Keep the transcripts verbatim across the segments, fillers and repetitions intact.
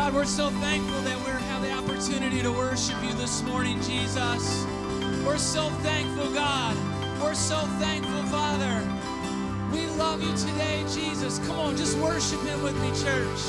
God, we're so thankful that we have the opportunity to worship you this morning, Jesus. We're so thankful, God. We're so thankful, Father. We love you today, Jesus. Come on, just worship him with me, church.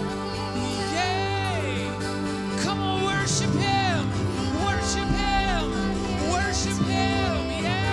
Yay! Come on, worship him. Worship him. Worship him. Yay!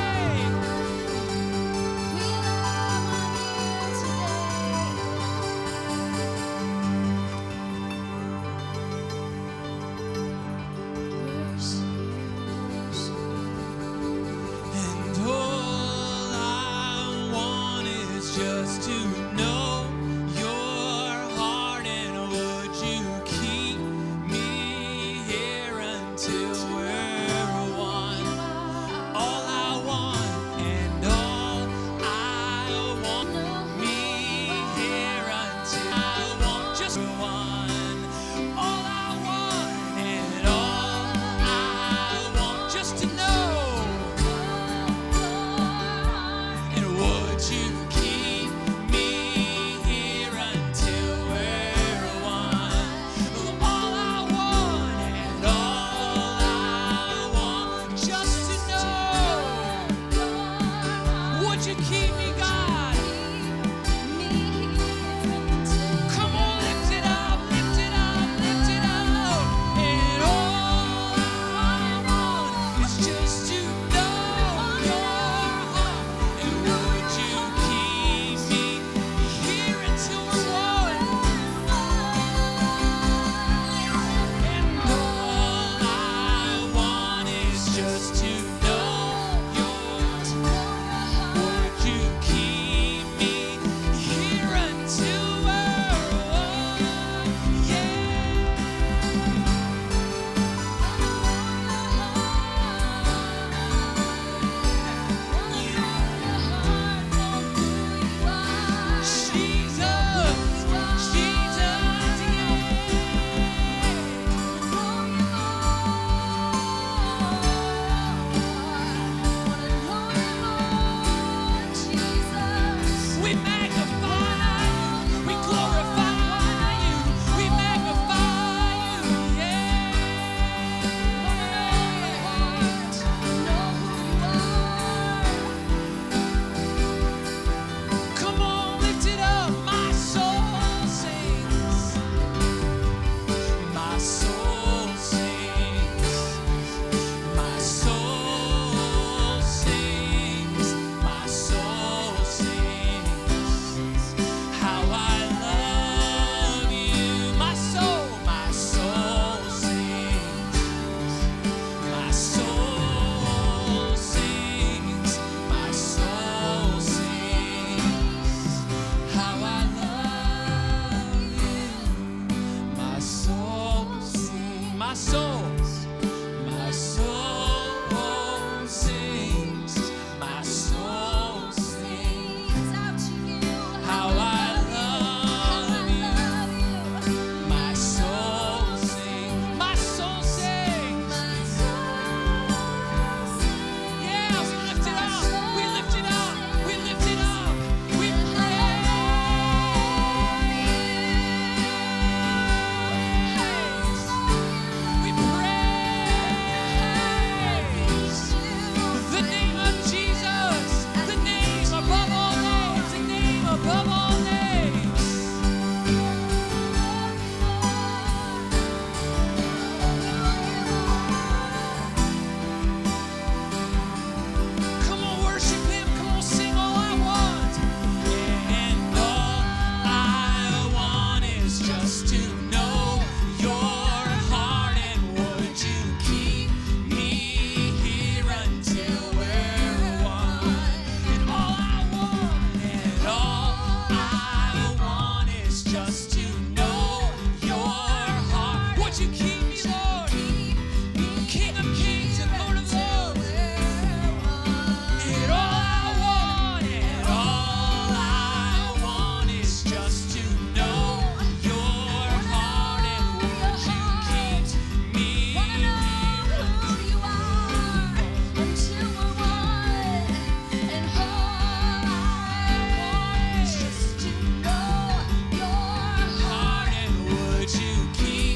Keep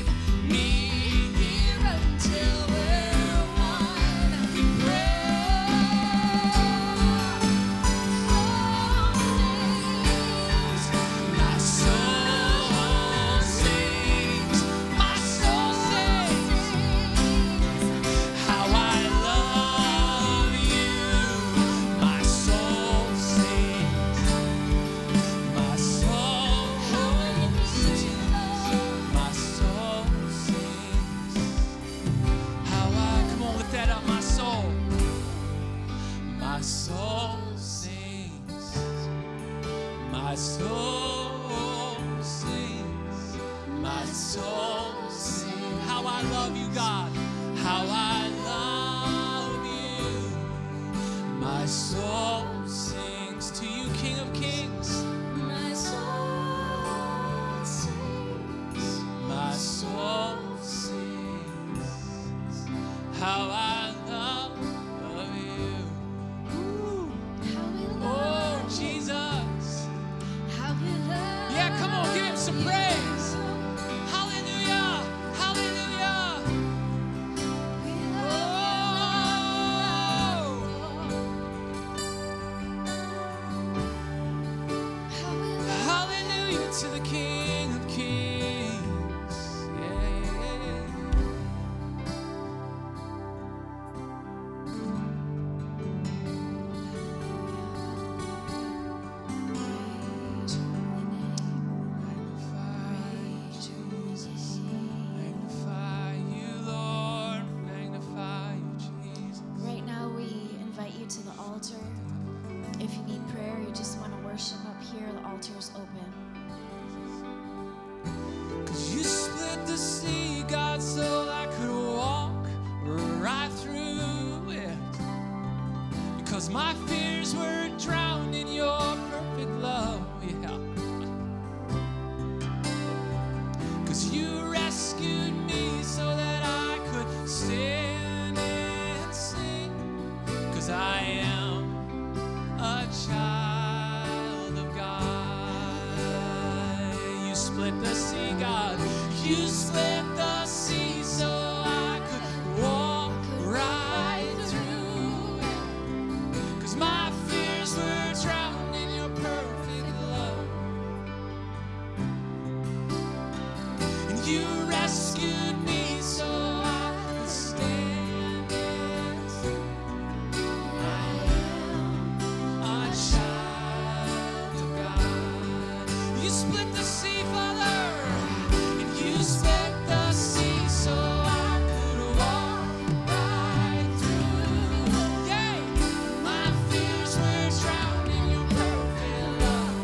love you, God. How I love you. My soul sings to you, King of Kings. My soul sings. My soul sings. How I love you. Ooh. How we Oh, love you. Jesus. How we love Yeah, come on, give him some you. praise. Hallelujah. Hallelujah. We love you, Lord. How we love Hallelujah to the King of Kings. Yeah, yeah, yeah. Praise your holy name. Magnify Praise your holy Jesus. name. Magnify you, Lord. Magnify you, Jesus. Right now, we invite you to the altar. If you need prayer, you just want to worship up here, the altar is open. Cause you split the sea, God, so I could walk right through it. Because my fears were drowned in your perfect love. Yeah. Cause you rescued me so that I could stand and sing. Cause I am a child of God. You split the sea, God. You split the sea so I could walk right through it. Cause my fears were drowned in your perfect love. And you rescued me so I could stand and sing. I am a child of God. You split the sea, Father, and you split the sea so I could walk right through. Yay! My fears were drowned in your perfect love.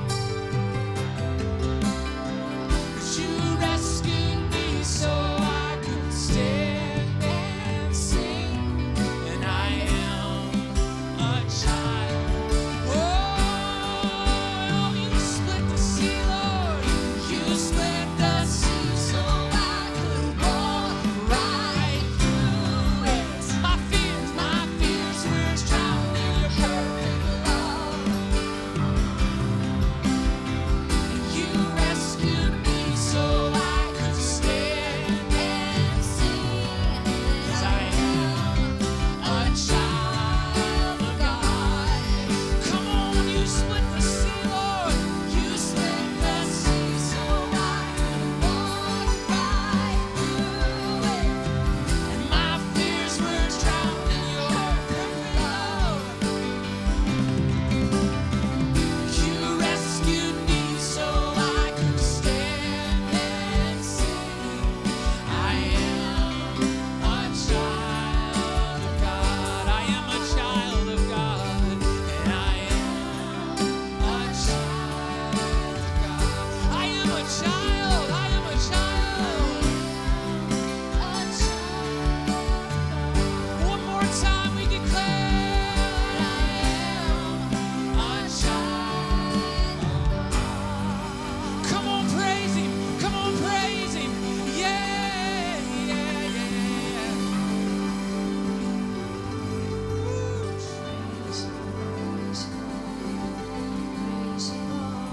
'Cause you rescued me so I could stand and sing. And I am a child. Oh, you split the sea, Lord. You split the sea so I could walk right through it. My fears, my fears were drowned in your perfect love. And you rescued me so I could stand and sing. 'Cause I am a child of God. Come on, you split the sea, Lord. You split the sea so I could walk right through it. And my fears were drowned in your perfect love. You rescued me so I could stand and sing. I am a child of God. I am a child of God. And I am a child of God. I am a child. I am a child. A child of God. One more time we declare I am a child of God. Come on, praise him. Come on, praise him. Yeah, yeah, yeah. Praise you, praise you, praise you,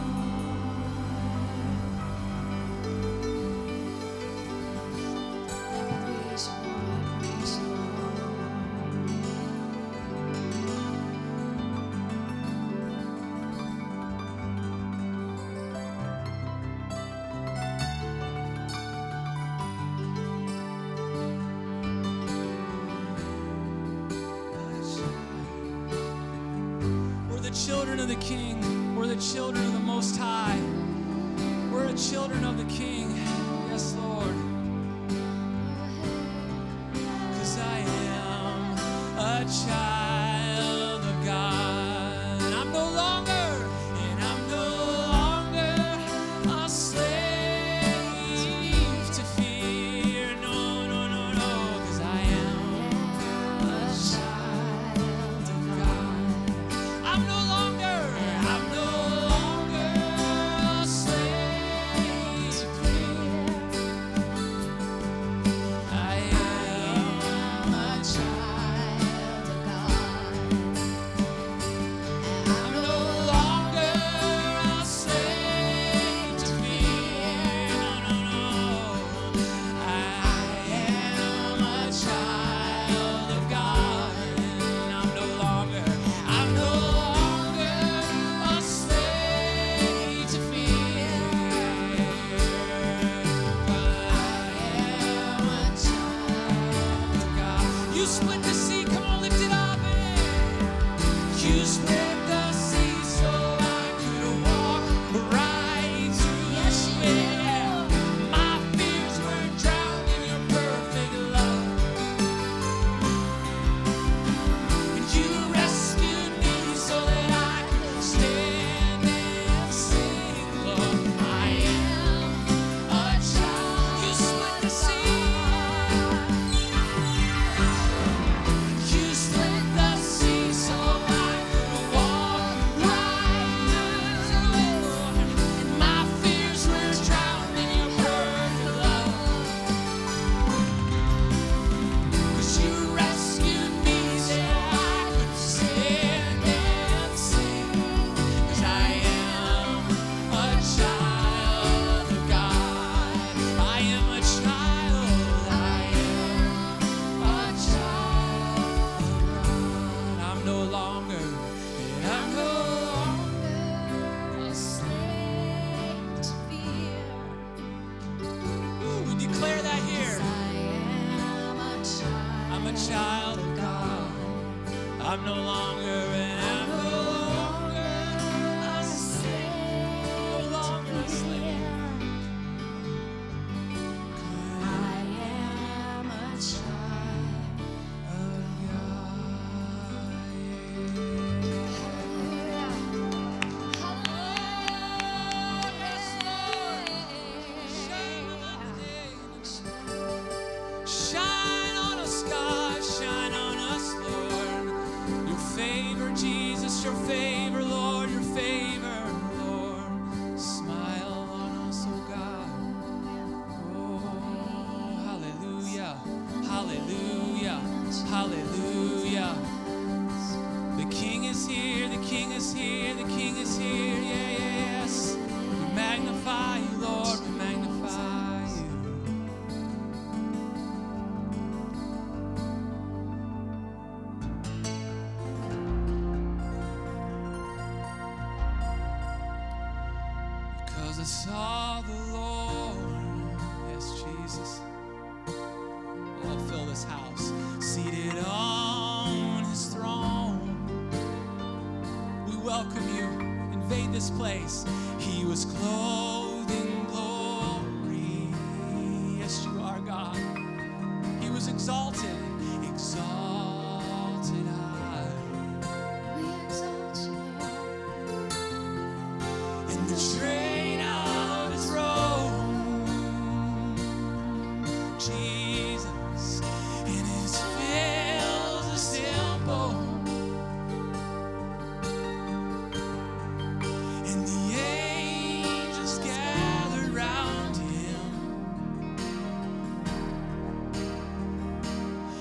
Lord. Praise you, Lord, praise you, We're the children of the King. We're the children of the Most High. We're the children of the King. Yes, Lord. 'Cause I am a child of God. I'm no longer, and I'm no longer a slave to fear. No, You split the sea. Come on, lift it up. You split the sea so I could walk right through it. My fears were drowned in your perfect love. And you rescued me so that I could stand and sing. Lord, I am a child. You split the sea. You split the sea so I could walk right through it. And my fears were drowned in your perfect love. 'Cause you rescued me so I could stand and sing. 'Cause I am a child of God. I am a child. I am a child of God. I'm no longer, I'm no longer a slave to fear. Ooh, we declare that here. I'm a child of God. I'm no longer, and I'm no longer a slave. No longer a slave. I am a child of Shine on us, God, shine on us, Lord. Your favor, Jesus, your favor, Lord, your favor, Lord. Smile on us, oh God. Oh, hallelujah, hallelujah, hallelujah. The King is here, the King is here, the King is here, yeah, yeah, yes. We magnify you, Lord, we magnify you. Because I saw the Lord, yes, Jesus. Oh, fill this house, seated on his throne. We welcome you, invade this place. He was clothed in glory. Yes, you are, God. He was exalted, exalted high. We exalt you. In the train of his robe, Jesus, in his veils the temple, and the angels gathered round him.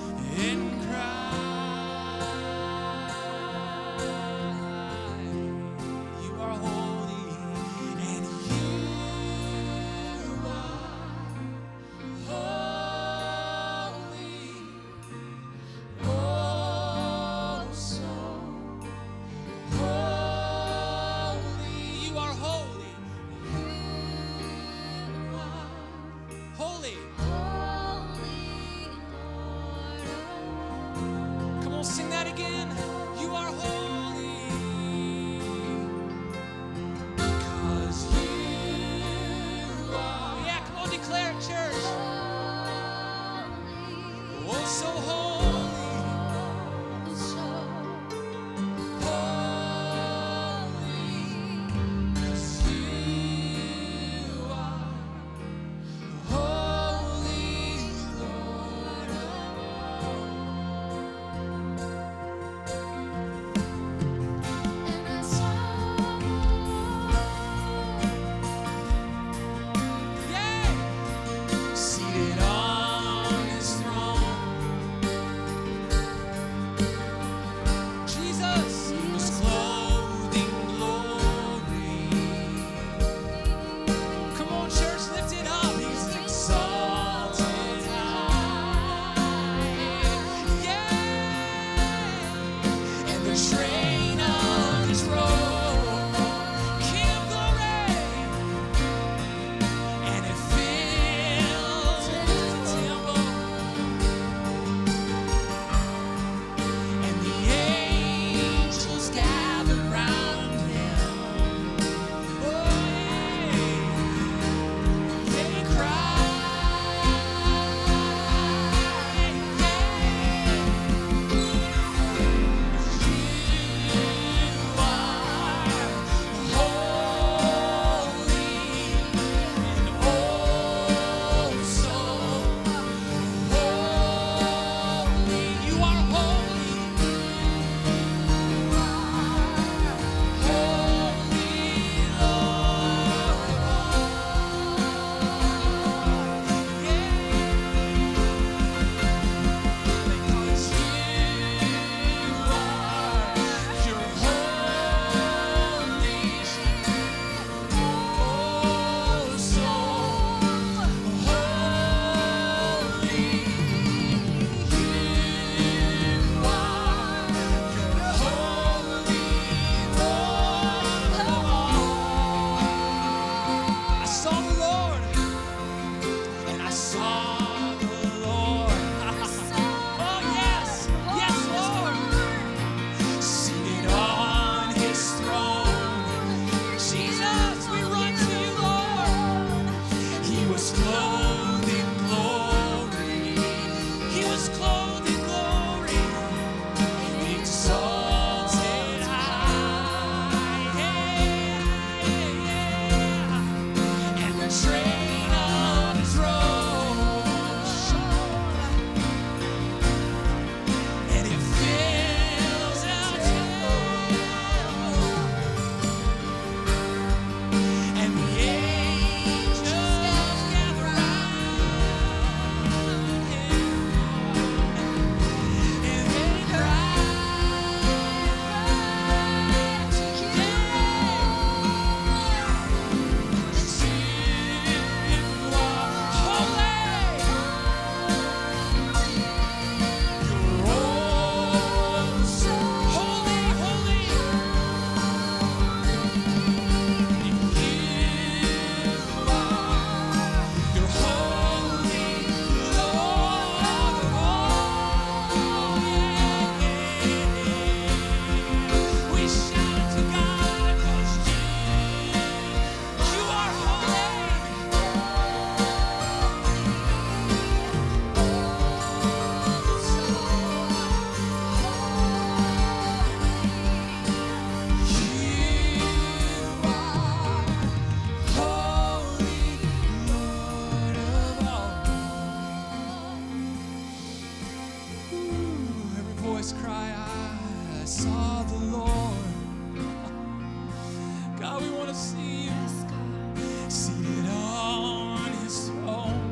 voice cry, I saw the Lord. God, we want to see you seated on his throne.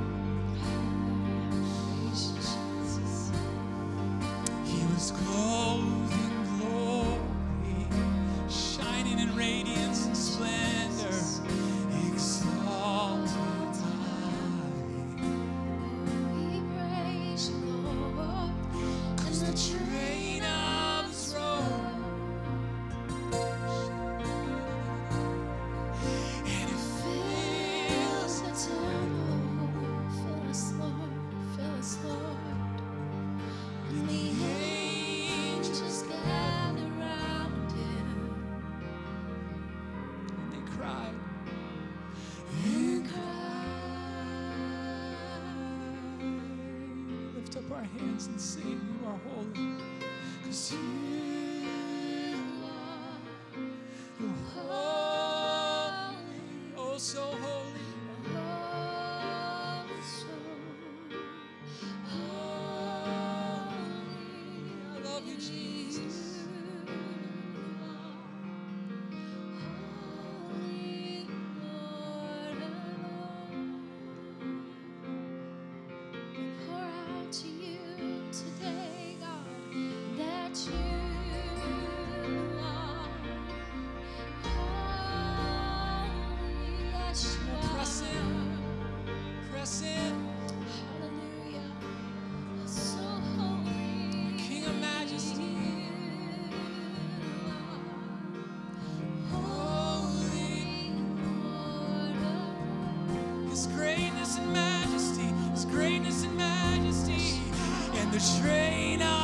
He was clothed in glory, shining in radiance and splendor, exalted high. We praise you, Lord. Comes the train of his robe, and it fills Fills the temple. Fill us, Lord. Fill us, Lord. And the angels gather round him and they cried. and cry. Lift up our hands and sing, you are holy. Cause you are you're holy, oh so holy. oh, so holy. I love you, Jesus. Holy Lord alone. We pour out to you today, God, that you are holy. Yes, you Well, press are. in. Press in, Hallelujah. So holy. King of Majesty. Holy Lord alone. His greatness and majesty, His greatness and majesty, and the train of